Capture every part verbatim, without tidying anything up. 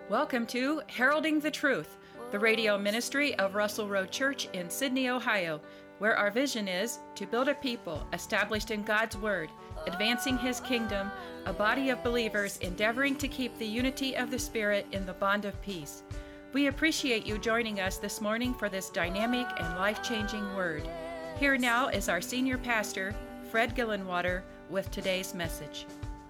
Welcome to Heralding the Truth, the radio ministry of Russell Road Church in Sydney, Ohio, where our vision is to build a people established in God's Word, advancing His kingdom, a body of believers endeavoring to keep the unity of the Spirit in the bond of peace. We appreciate you joining us this morning for this dynamic and life-changing word. Here now is our senior pastor, Fred Gillenwater, with today's message.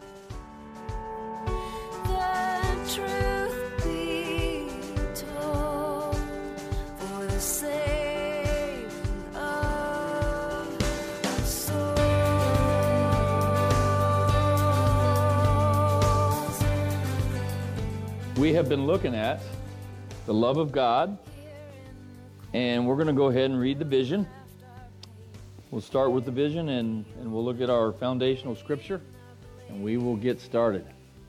The truth be told, for the saving of souls. We have been looking at the love of God, and we're going to go ahead and read the vision. We'll start with the vision, and, and we'll look at our foundational scripture, and we will get started.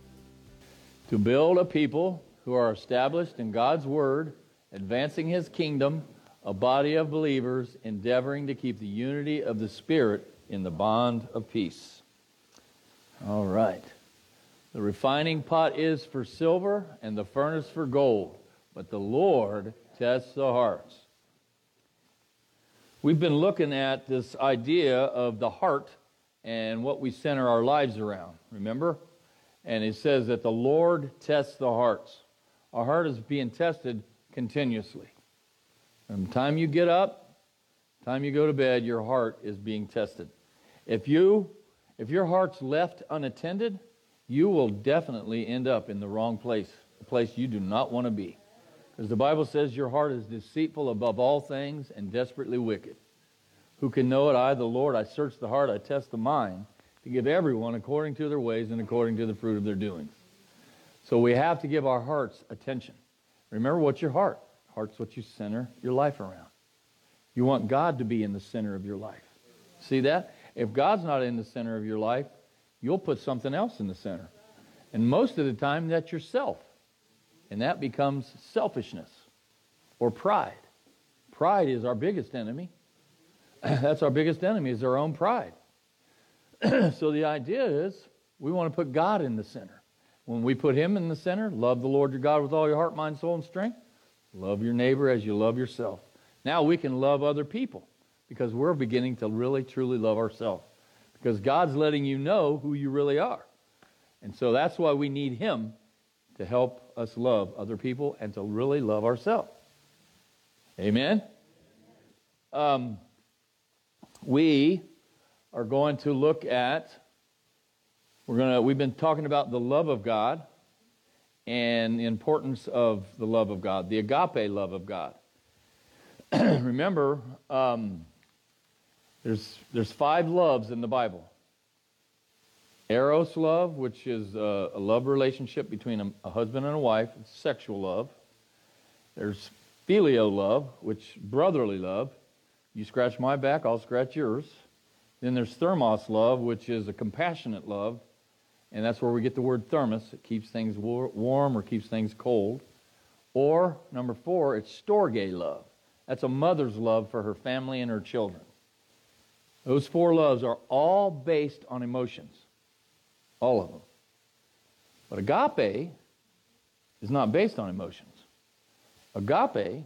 To build a people who are established in God's Word, advancing His kingdom, a body of believers endeavoring to keep the unity of the Spirit in the bond of peace. All right. The refining pot is for silver and the furnace for gold, but the Lord tests the hearts. We've been looking at this idea of the heart and what we center our lives around, remember? And it says that the Lord tests the hearts. Our heart is being tested continuously. From the time you get up, the time you go to bed, your heart is being tested. If you, if your heart's left unattended, you will definitely end up in the wrong place, a place you do not want to be. Because the Bible says your heart is deceitful above all things and desperately wicked. Who can know it? I, the Lord, I search the heart, I test the mind, to give everyone according to their ways and according to the fruit of their doings. So we have to give our hearts attention. Remember, what's your heart? Heart's what you center your life around. You want God to be in the center of your life. See that? If God's not in the center of your life, you'll put something else in the center. And most of the time, that's yourself. And that becomes selfishness or pride. Pride is our biggest enemy. That's our biggest enemy, is our own pride. So the idea is we want to put God in the center. When we put Him in the center, love the Lord your God with all your heart, mind, soul, and strength. Love your neighbor as you love yourself. Now we can love other people because we're beginning to really, truly love ourselves. Because God's letting you know who you really are. And so that's why we need Him to help us love other people and to really love ourselves. Amen? Um, we are going to look at, we're going to, we've been talking about the love of God and the importance of the love of God, the agape love of God. Remember, um, there's there's five loves in the Bible. Eros love, which is a, a love relationship between a, a husband and a wife, it's sexual love. There's phileo love, which brotherly love. You scratch my back, I'll scratch yours. Then there's thermos love, which is a compassionate love, and that's where we get the word thermos. It keeps things war- warm or keeps things cold. Or, number four, it's storge love. That's a mother's love for her family and her children. Those four loves are all based on emotions. All of them. But agape is not based on emotions. Agape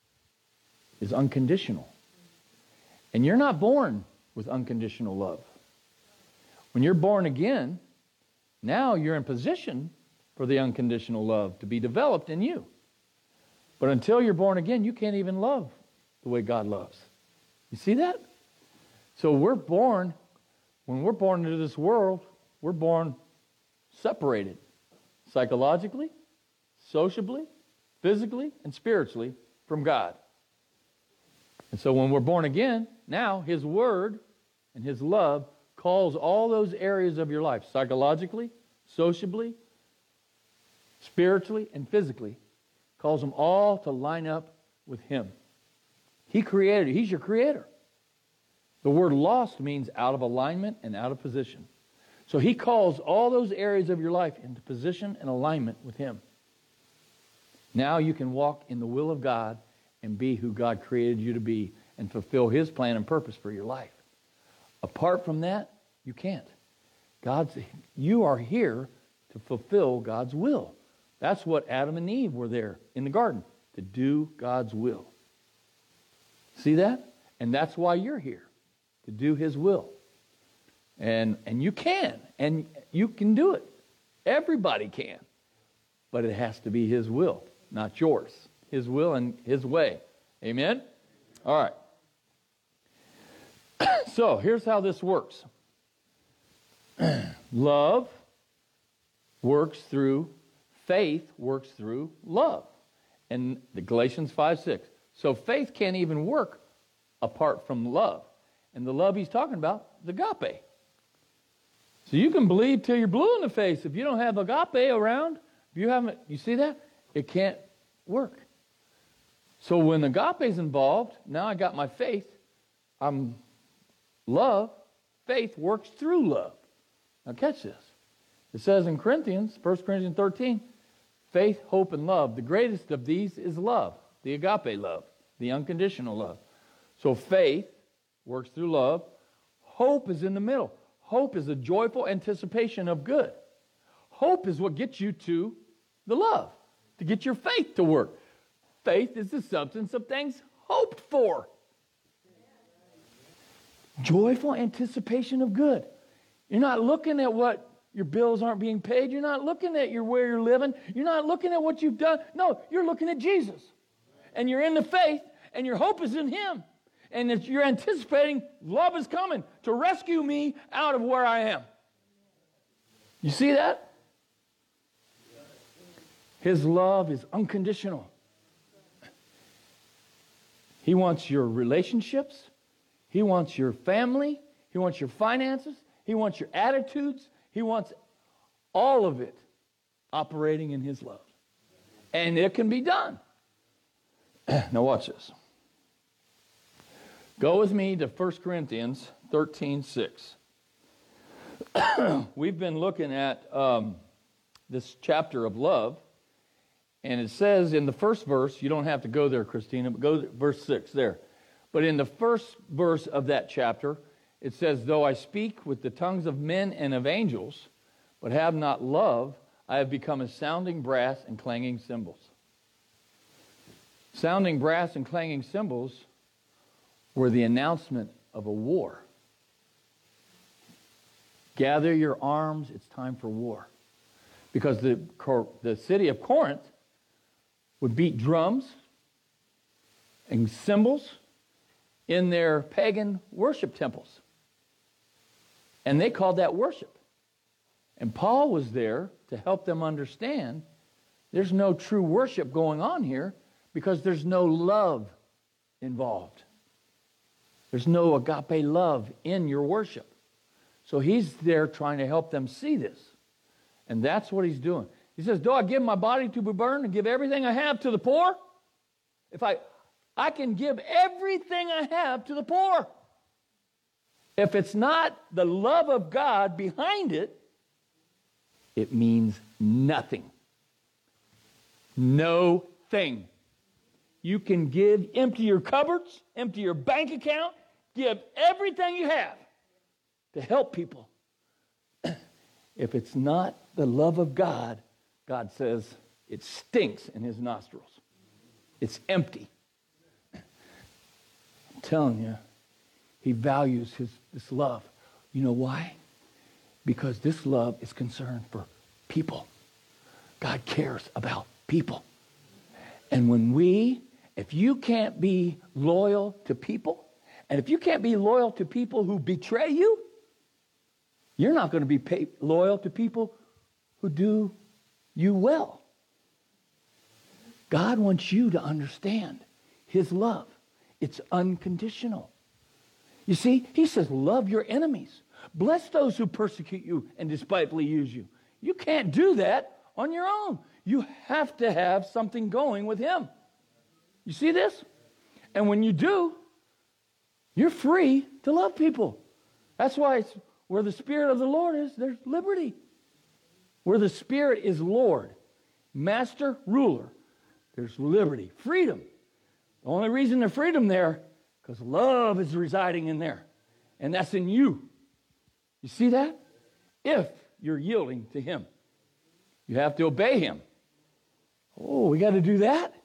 is unconditional. And you're not born with unconditional love. When you're born again, now you're in position for the unconditional love to be developed in you. But until you're born again, you can't even love the way God loves. You see that? So we're born, when we're born into this world, we're born separated. Psychologically, sociably, physically, and spiritually from God. And so when we're born again, now His Word and His love calls all those areas of your life, psychologically, sociably, spiritually, and physically, calls them all to line up with Him. He created you. He's your creator. The word lost means out of alignment and out of position. So He calls all those areas of your life into position and alignment with Him. Now you can walk in the will of God and be who God created you to be and fulfill His plan and purpose for your life. Apart from that, you can't. God's, you are here to fulfill God's will. That's what Adam and Eve were there in the garden, to do God's will. See that? And that's why you're here, to do his will. And and you can, and you can do it. Everybody can. But it has to be his will, not yours. His will and his way. Amen? All right. So, here's how this works. Love works through, faith works through love. And the Galatians five six. So faith can't even work apart from love. And the love he's talking about is agape. So you can believe till you're blue in the face. If you don't have agape around, if you haven't, you see that? It can't work. So when agape's involved, now I got my faith. I'm love. Faith works through love. Now catch this. It says in Corinthians, First Corinthians thirteen, faith, hope, and love. The greatest of these is love, the agape love, the unconditional love. So faith works through love. Hope is in the middle. Hope is a joyful anticipation of good. Hope is what gets you to the love, to get your faith to work. Faith is the substance of things hoped for. Joyful anticipation of good. You're not looking at what your bills aren't being paid. You're not looking at your where you're living. You're not looking at what you've done. No, you're looking at Jesus. And you're in the faith, and your hope is in him. And if you're anticipating love is coming to rescue me out of where I am. You see that? His love is unconditional. He wants your relationships. He wants your family. He wants your finances. He wants your attitudes. He wants all of it operating in his love. And it can be done. Now watch this. Go with me to First Corinthians thirteen six. We've been looking at um, this chapter of love. And it says in the first verse, you don't have to go there, Christina, but go to verse six there. But in the first verse of that chapter, it says, though I speak with the tongues of men and of angels, but have not love, I have become as sounding brass and clanging cymbals. Sounding brass and clanging cymbals were the announcement of a war. Gather your arms, it's time for war. Because the, the city of Corinth would beat drums and cymbals in their pagan worship temples. And they called that worship. And Paul was there to help them understand there's no true worship going on here because there's no love involved. There's no agape love in your worship. So he's there trying to help them see this. And that's what he's doing. He says, do I give my body to be burned and give everything I have to the poor? If I, I can give everything I have to the poor. If it's not the love of God behind it, it means nothing. No thing. You can give, empty your cupboards, empty your bank account, give everything you have to help people. If it's not the love of God, God says it stinks in his nostrils. It's empty. I'm telling you, he values his this love. You know why? Because this love is concerned for people. God cares about people. And when we, if you can't be loyal to people, and if you can't be loyal to people who betray you, you're not going to be pay, loyal to people who do you well. God wants you to understand his love. It's unconditional. You see, he says, love your enemies. Bless those who persecute you and despitefully use you. You can't do that on your own. You have to have something going with him. You see this? And when you do, you're free to love people. That's why it's where the Spirit of the Lord is, there's liberty. Where the Spirit is Lord, Master, Ruler, there's liberty, freedom. The only reason there's freedom there, because love is residing in there. And that's in you. You see that? If you're yielding to him. You have to obey him. we got to do that?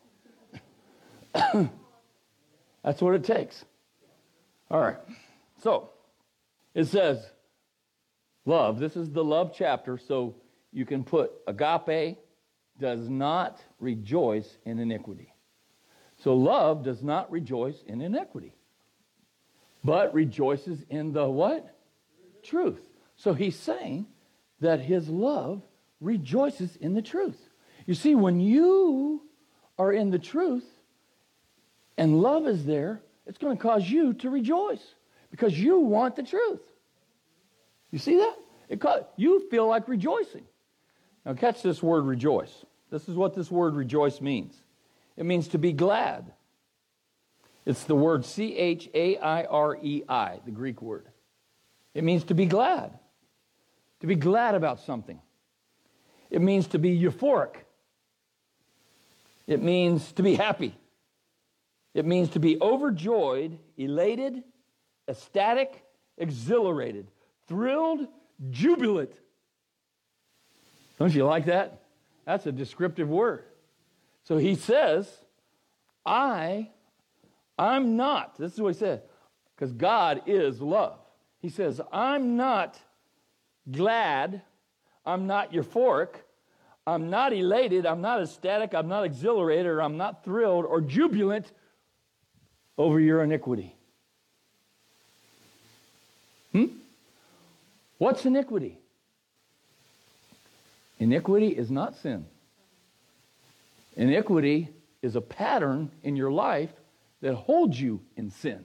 That's what it takes. All right. So, it says, love. This is the love chapter, so you can put agape does not rejoice in iniquity. So love does not rejoice in iniquity, but rejoices in the what? Truth. So he's saying that his love rejoices in the truth. You see, when you are in the truth and love is there, it's going to cause you to rejoice because you want the truth. You see that? It ca- you feel like rejoicing. Now catch this word rejoice. This is what this word rejoice means. It means to be glad. It's the word C H A I R E I, the Greek word. It means to be glad. To be glad about something. It means to be euphoric. It means to be happy. It means to be overjoyed, elated, ecstatic, exhilarated, thrilled, jubilant. Don't you like that? That's a descriptive word. So he says, I, I'm not. This is what he said. Because God is love. He says, I'm not glad. I'm not euphoric. I'm not elated. I'm not ecstatic. I'm not exhilarated. Or I'm not thrilled or jubilant over your iniquity. Hmm? What's iniquity? Iniquity is not sin. Iniquity is a pattern in your life that holds you in sin.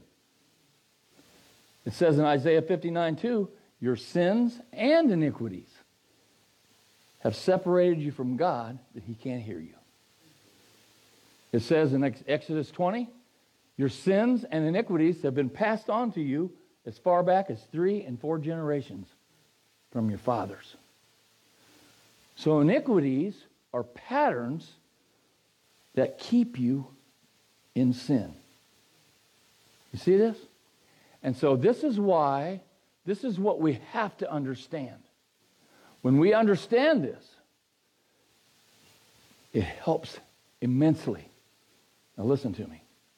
It says in Isaiah fifty-nine two, your sins and iniquities have separated you from God that he can't hear you. It says in Exodus twenty, your sins and iniquities have been passed on to you as far back as three and four generations from your fathers. So iniquities are patterns that keep you in sin. You see this? And so this is why, this is what we have to understand. When we understand this, it helps immensely. Now listen to me.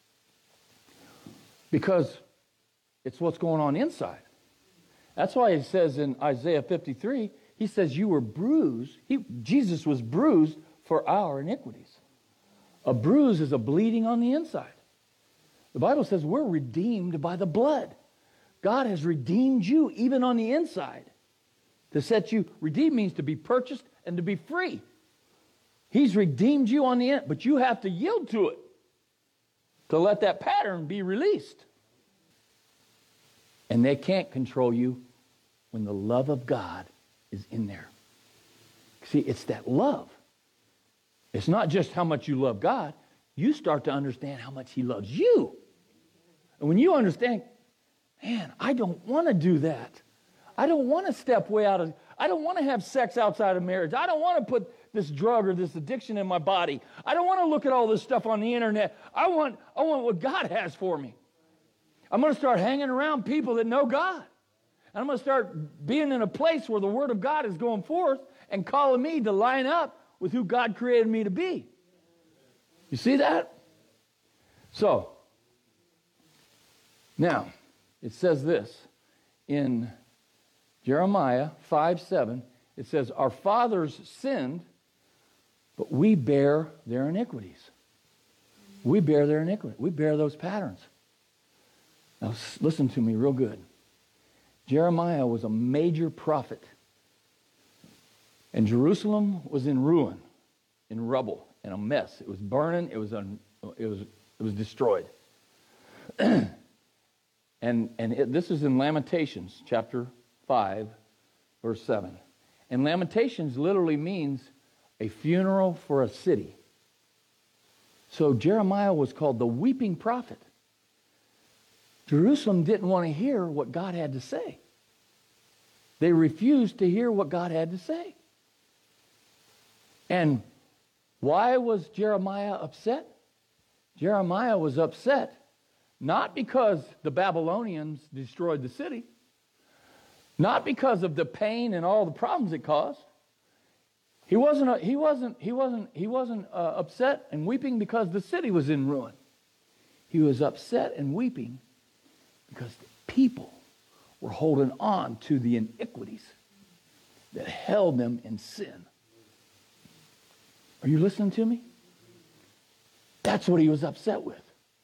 Because it's what's going on inside. That's why it says in Isaiah fifty-three, he says you were bruised. He, Jesus was bruised for our iniquities. A bruise is a bleeding on the inside. The Bible says we're redeemed by the blood. God has redeemed you even on the inside. To set you, redeem means to be purchased and to be free. He's redeemed you on the end, but you have to yield to it to let that pattern be released. And they can't control you when the love of God is in there. See, it's that love. It's not just how much you love God. You start to understand how much he loves you. And when you understand, man, I don't want to do that. I don't want to step way out of, I don't want to have sex outside of marriage. I don't want to put this drug or this addiction in my body. I don't want to look at all this stuff on the internet. I want, I want what God has for me. I'm going to start hanging around people that know God. And I'm going to start being in a place where the Word of God is going forth and calling me to line up with who God created me to be. You see that? So, now, it says this in Jeremiah five seven. It says, our fathers sinned, but we bear their iniquities. We bear their iniquity. We bear those patterns. Now, listen to me real good. Jeremiah was a major prophet. And Jerusalem was in ruin, in rubble, in a mess. It was burning. It was un, it was it was destroyed. and and it, this is in Lamentations chapter five, verse seven. And Lamentations literally means a funeral for a city. So Jeremiah was called the weeping prophet. Jerusalem didn't want to hear what God had to say. They refused to hear what God had to say. And why was Jeremiah upset? Jeremiah was upset not because the Babylonians destroyed the city, not because of the pain and all the problems it caused. He wasn't, uh, he wasn't, he wasn't, he wasn't uh, upset and weeping because the city was in ruin. He was upset and weeping because the people were holding on to the iniquities that held them in sin. Are you listening to me? That's what he was upset with.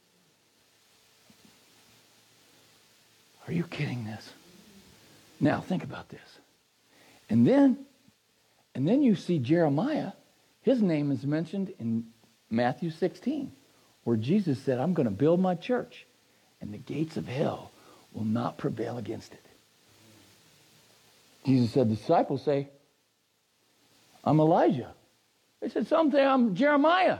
Are you kidding this? Now think about this. And then, and then you see Jeremiah. His name is mentioned in Matthew sixteen, where Jesus said, I'm going to build my church, and the gates of hell will not prevail against it. Jesus said, the disciples say, I'm Elijah. They said, some say I'm Jeremiah.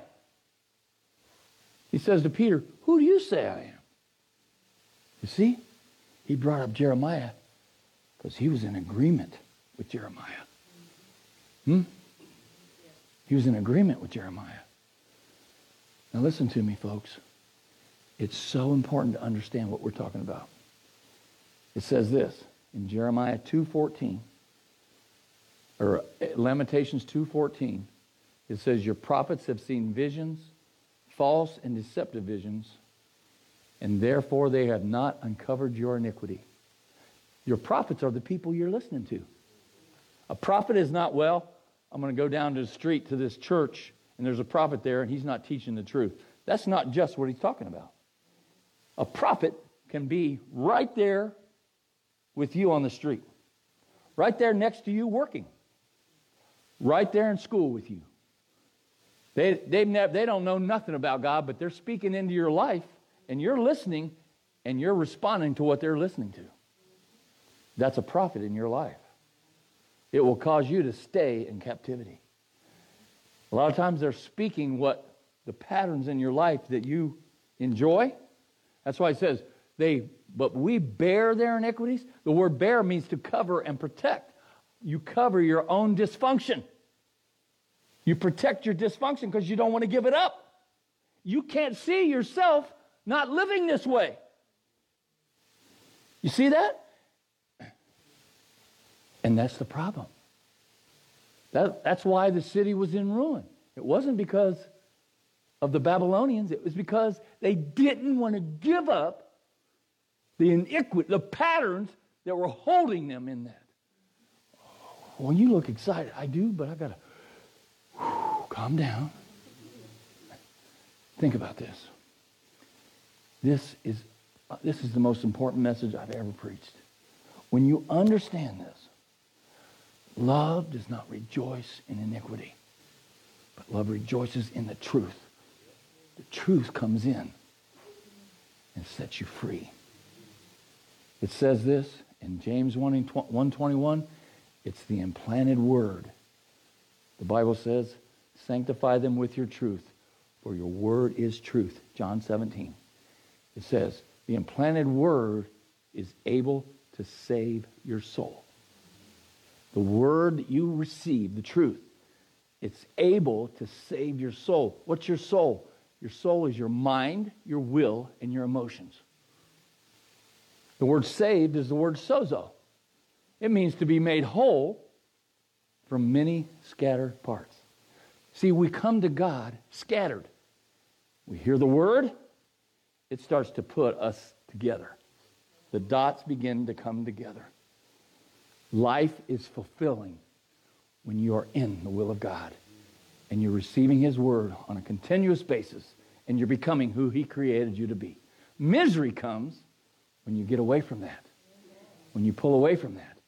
He says to Peter, who do you say I am? You see, he brought up Jeremiah because he was in agreement with Jeremiah. Hmm? He was in agreement with Jeremiah. Now listen to me, folks. It's so important to understand what we're talking about. It says this in Jeremiah two fourteen, or Lamentations two fourteen. It says, your prophets have seen visions, false and deceptive visions, and therefore they have not uncovered your iniquity. Your prophets are the people you're listening to. A prophet is not, well, I'm going to go down to the street to this church, and there's a prophet there, and he's not teaching the truth. That's not just what he's talking about. A prophet can be right there with you on the street, right there next to you working, right there in school with you. They, they've never, they don't know nothing about God, but they're speaking into your life, and you're listening, and you're responding to what they're listening to. That's a prophet in your life. It will cause you to stay in captivity. A lot of times they're speaking what the patterns in your life that you enjoy. That's why it says, they, but we bear their iniquities. The word bear means to cover and protect. You cover your own dysfunction. You protect your dysfunction because you don't want to give it up. You can't see yourself not living this way. You see that? And that's the problem. That, that's why the city was in ruin. It wasn't because of the Babylonians. It was because they didn't want to give up the iniquity, the patterns that were holding them in that. When you look excited, I do, but I got to calm down. Think about this. This is, uh, this is the most important message I've ever preached. When you understand this, love does not rejoice in iniquity, but love rejoices in the truth. The truth comes in and sets you free. It says this in James one twenty-one, it's the implanted word. The Bible says, sanctify them with your truth, for your word is truth. John seventeen. It says, the implanted word is able to save your soul. The word that you receive, the truth, it's able to save your soul. What's your soul? Your soul is your mind, your will, and your emotions. The word saved is the word sozo. It means to be made whole from many scattered parts. See, we come to God scattered. We hear the word, it starts to put us together. The dots begin to come together. Life is fulfilling when you are in the will of God and you're receiving his word on a continuous basis and you're becoming who he created you to be. Misery comes when you get away from that, when you pull away from that.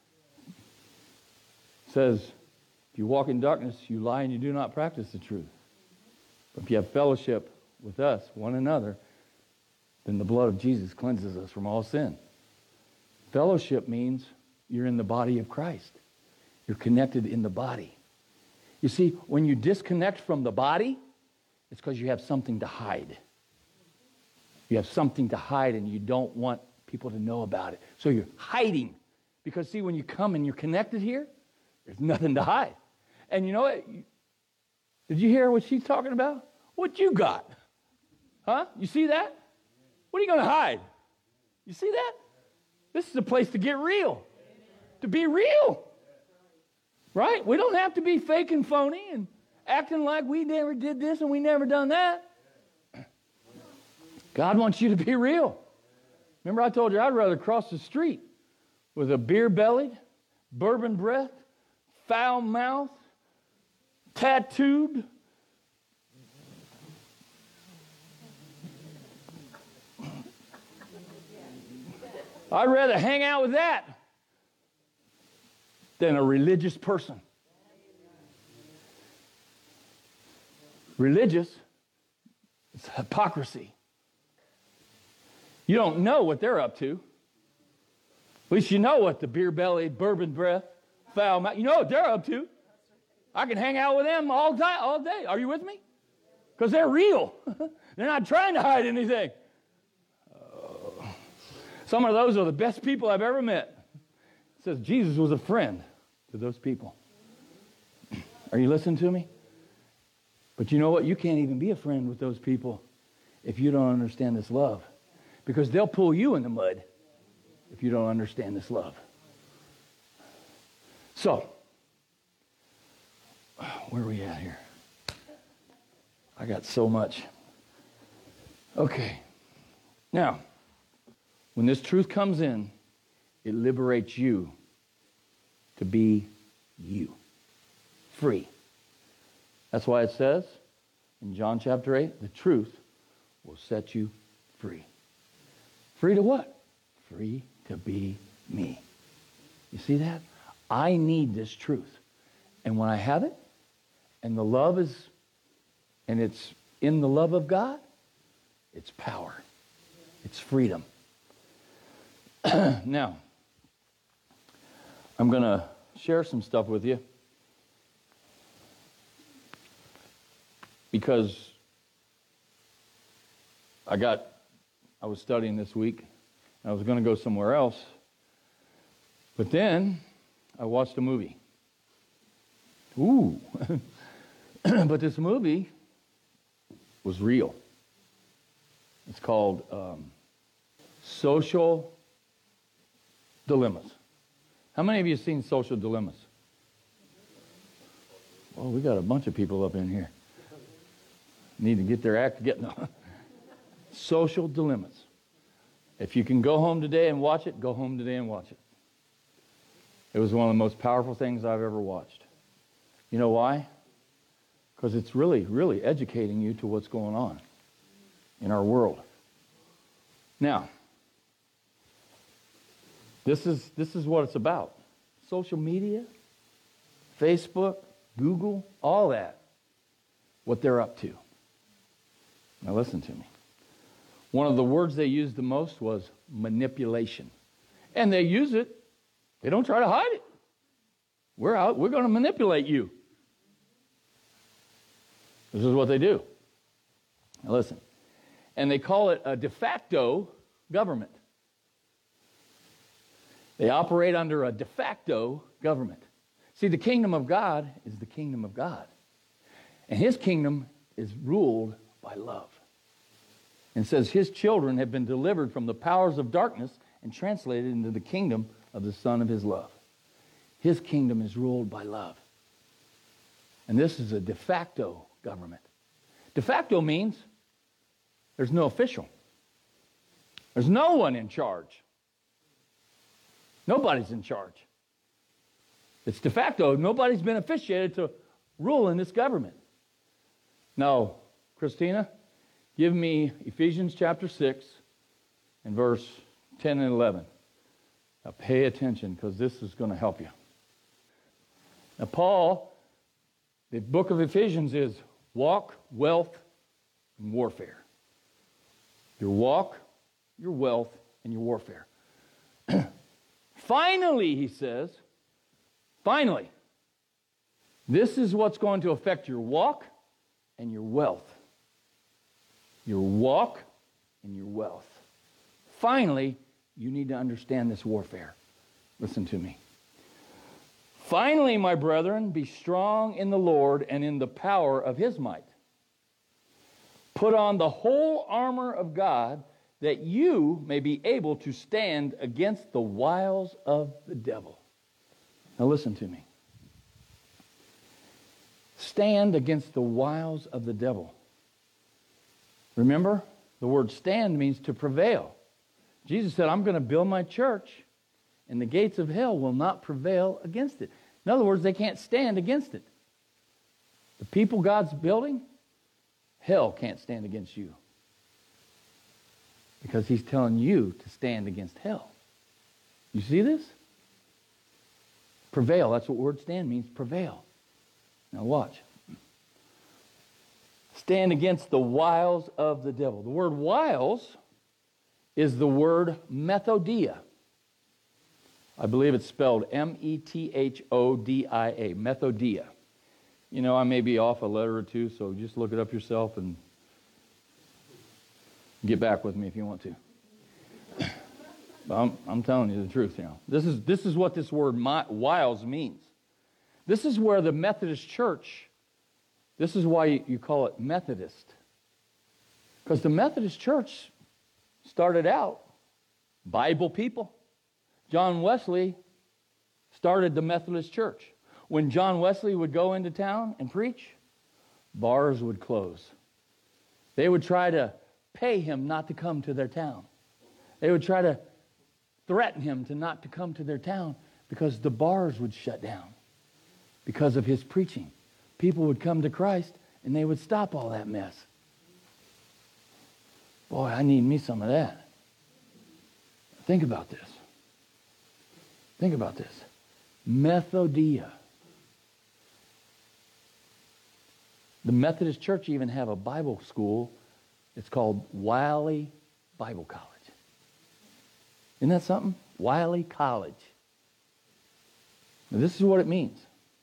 It says, if you walk in darkness, you lie and you do not practice the truth. But if you have fellowship with us, one another, then the blood of Jesus cleanses us from all sin. Fellowship means you're in the body of Christ. You're connected in the body. You see, when you disconnect from the body, it's because you have something to hide. You have something to hide and you don't want people to know about it. So you're hiding. Because see, when you come and you're connected here, there's nothing to hide. And you know what? Did you hear what she's talking about? What you got? Huh? You see that? What are you going to hide? You see that? This is a place to get real. To be real. Right? We don't have to be fake and phony and acting like we never did this and we never done that. God wants you to be real. Remember I told you I'd rather cross the street with a beer-bellied, bourbon breath, foul mouth, tattooed, I'd rather hang out with that than a religious person. Religious is hypocrisy. You don't know what they're up to. At least you know what the beer-bellied, bourbon breath, foul mouth, you know what they're up to. I can hang out with them all day. All day. Are you with me? Because they're real. They're not trying to hide anything. Uh, some of those are the best people I've ever met. It says Jesus was a friend to those people. Are you listening to me? But you know what? You can't even be a friend with those people if you don't understand this love. Because they'll pull you in the mud if you don't understand this love. So, where are we at here? I got so much. Okay. Now, when this truth comes in, it liberates you to be you. Free. That's why it says in John chapter eight, the truth will set you free. Free to what? Free to be me. You see that? I need this truth. And when I have it, and the love is, and it's in the love of God, it's power. It's freedom. Now, I'm going to share some stuff with you. Because I got, I was studying this week, and I was going to go somewhere else. But then I watched a movie. Ooh. But this movie was real. It's called um, Social Dilemmas. How many of you have seen Social Dilemmas? Well, we got a bunch of people up in here. Need to get their act together. No. Social Dilemmas. If you can go home today and watch it, go home today and watch it. It was one of the most powerful things I've ever watched. You know why? Because it's really, really educating you to what's going on in our world. Now, this is this is what it's about. Social media, Facebook, Google, all that. What they're up to. Now listen to me. One of the words they used the most was manipulation. And they use it. They don't try to hide it. We're out. We're going to manipulate you. This is what they do. Now listen. And they call it a de facto government. They operate under a de facto government. See, the kingdom of God is the kingdom of God. And his kingdom is ruled by love. And says his children have been delivered from the powers of darkness and translated into the kingdom of the Son of his love. His kingdom is ruled by love. And this is a de facto government. De facto means there's no official. There's no one in charge. Nobody's in charge. It's de facto. Nobody's been officiated to rule in this government. Now, Christina, give me Ephesians chapter six and verse ten and eleven. Now pay attention because this is going to help you. Now Paul, the book of Ephesians is walk, wealth, and warfare. Your walk, your wealth, and your warfare. Finally, he says, finally, this is what's going to affect your walk and your wealth. Your walk and your wealth. Finally, you need to understand this warfare. Listen to me. Finally, my brethren, be strong in the Lord and in the power of his might. Put on the whole armor of God that you may be able to stand against the wiles of the devil. Now listen to me. stand against the wiles of the devil. Remember, the word stand means to prevail. Jesus said, I'm going to build my church, and the gates of hell will not prevail against it. In other words, they can't stand against it. The people God's building, hell can't stand against you. Because he's telling you to stand against hell. You see this? Prevail, that's what word stand means, prevail. Now watch. Stand against the wiles of the devil. The word wiles is the word methodia. I believe it's spelled M E T H O D I A, methodia. You know, I may be off a letter or two, so just look it up yourself and get back with me if you want to. But I'm, I'm telling you the truth, you know. This is, this is what this word wiles means. This is where the Methodist Church, this is why you, you call it Methodist. Because the Methodist Church started out Bible people. John Wesley started the Methodist Church. When John Wesley would go into town and preach, bars would close. They would try to pay him not to come to their town. They would try to threaten him to not to come to their town because the bars would shut down because of his preaching. People would come to Christ and they would stop all that mess. Boy, I need me some of that. Think about this. Think about this. Methodia. The Methodist Church even have a Bible school. It's called Wiley Bible College. Isn't that something? Wiley College. Now, this is what it means.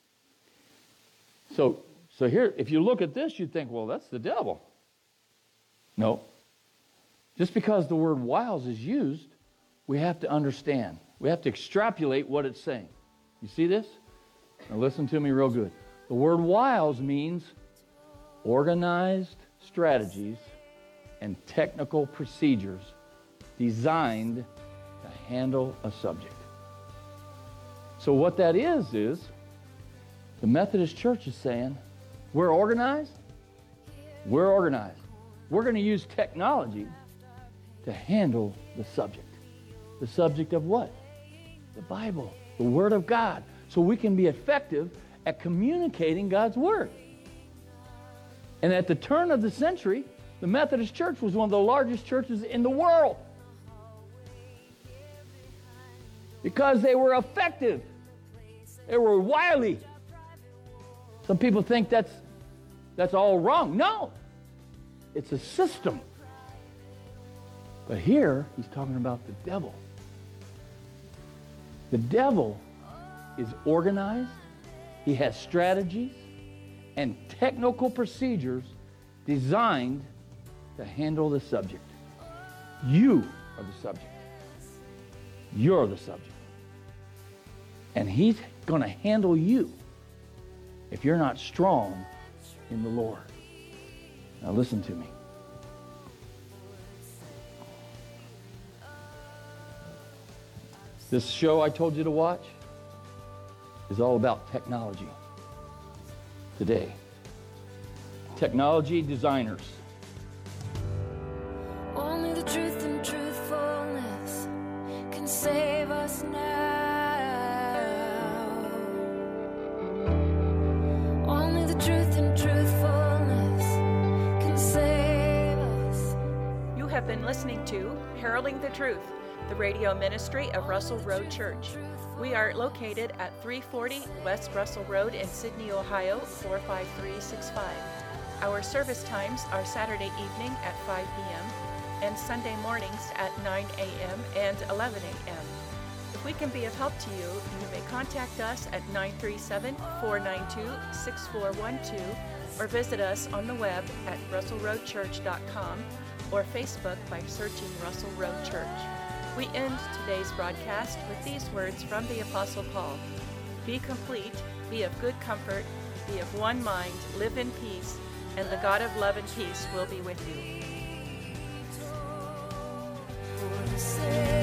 So, so here, if you look at this, you'd think, well, that's the devil. No. Just because the word wiles is used, we have to understand. We have to extrapolate what it's saying. You see this? Now listen to me real good. The word wiles means organized strategies and technical procedures designed to handle a subject. So what that is, is the Methodist Church is saying, we're organized, we're organized. We're going to use technology to handle the subject. The subject of what? The Bible, the Word of God. So we can be effective at communicating God's Word. And at the turn of the century, the Methodist Church was one of the largest churches in the world. Because they were effective. They were wily. Some people think that's, that's all wrong. No. It's a system. But here, he's talking about the devil. The devil is organized. He has strategies and technical procedures designed to handle the subject. You are the subject. You're the subject. And he's going to handle you if you're not strong in the Lord. Now listen to me. This show I told you to watch is all about technology today. Technology designers. Only the truth and truthfulness can save us now. Only the truth and truthfulness can save us. You have been listening to Heralding the Truth, the radio ministry of Russell Road Church. We are located at three forty West Russell Road in Sydney, Ohio, four five three six five. Our service times are Saturday evening at five p.m. and Sunday mornings at nine a.m. and eleven a.m. If we can be of help to you, you may contact us at nine three seven, four nine two, six four one two or visit us on the web at russell road church dot com or Facebook by searching Russell Road Church. We end today's broadcast with these words from the Apostle Paul. Be complete, be of good comfort, be of one mind, live in peace, and the God of love and peace will be with you. For the sake